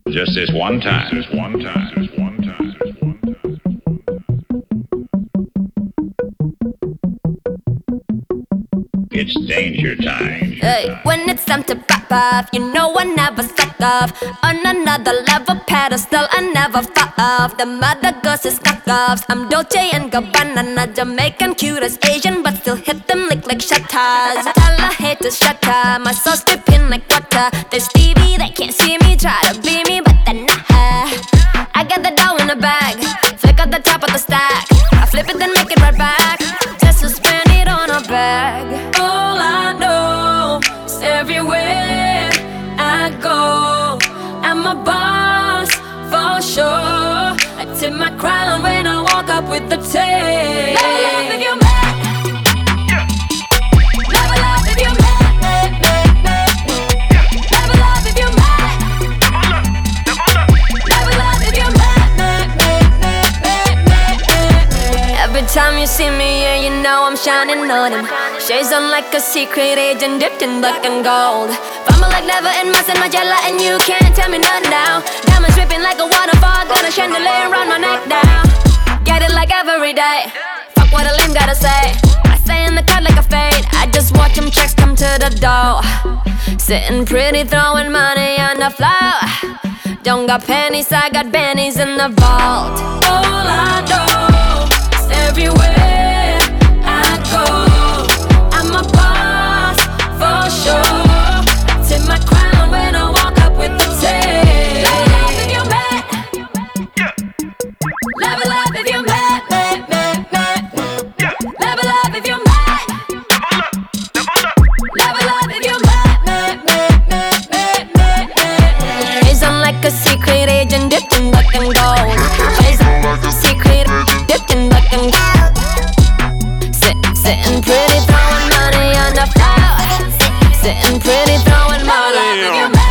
Just this one time. Just one time. Just one time. Just one time. It's danger time. Hey, when it's time to pop off, you know I never stop off. On another level pedestal, I never fall off. The mother goes is cock offs. I'm Dolce and Gabbana, Jamaican, cute as Asian, but still hit them like shutters. Tell her hate to shut her, my soul's dripping like water. There's Stevie, they can't see me, try to be me, but they're not her. I got the dough in the bag, flick at the top of the stack. I flip it then make it right back, just to spend it on a bag. All I know is everywhere I go, I'm a boss for sure. I tip my crown when I walk up with the tape. Level up if you're mad. Level up if you're mad. Level up if you're mad. Level up if you're mad. Every time you see me, yeah, you know I'm shining on him. Shades on like a secret agent dipped in black and gold. Fumble like never in my Magella, and you can't tell me nothing now. Diamonds dripping like a waterfall, got a chandelier around my neck now. Get it like every day. Fuck what a lame gotta say. I stay in the cut like a fade. I just watch them checks come to the door. Sitting pretty, throwing money on the floor. Don't got pennies, I got bennies in the vault. All I know is everywhere I go, I'm a boss for sure. Tip my crown when I walk up with the tape. Level up if you're mad. Level up if you're mad, mad, mad, mad. Level up if you're mad. Level up if you're mad, mad, mad, mad, mad, mad, mad. Shades on like a secret agent dipped in black and gold. Shades on like a secret dipped in black and gold. Sitting pretty, throwing money on the floor. Sitting pretty, throwing money. If you're mad.